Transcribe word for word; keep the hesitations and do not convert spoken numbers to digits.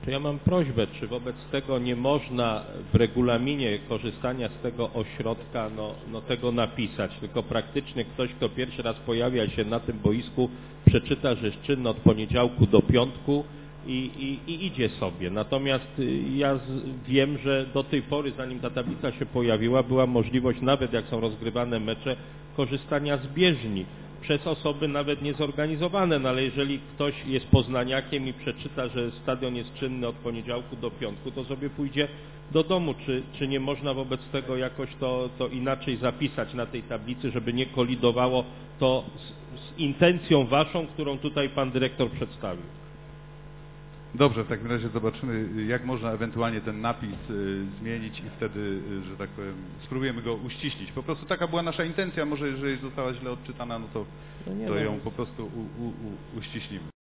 To ja mam prośbę, czy wobec tego nie można w regulaminie korzystania z tego ośrodka no, no tego napisać, tylko praktycznie ktoś, kto pierwszy raz pojawia się na tym boisku, przeczyta, że jest czynny od poniedziałku do piątku i, i, i idzie sobie. Natomiast ja z, wiem, że do tej pory, zanim ta tablica się pojawiła, była możliwość, nawet jak są rozgrywane mecze, korzystania z bieżni przez osoby nawet niezorganizowane, no ale jeżeli ktoś jest poznaniakiem i przeczyta, że stadion jest czynny od poniedziałku do piątku, to sobie pójdzie do domu. Czy, czy nie można wobec tego jakoś to, to inaczej zapisać na tej tablicy, żeby nie kolidowało to z, z intencją waszą, którą tutaj pan dyrektor przedstawił? Dobrze, w takim razie zobaczymy, jak można ewentualnie ten napis y, zmienić i wtedy, y, że tak powiem, spróbujemy go uściślić. Po prostu taka była nasza intencja, może jeżeli została źle odczytana, no to, No nie, to no. ją po prostu u, u, u, uściślimy.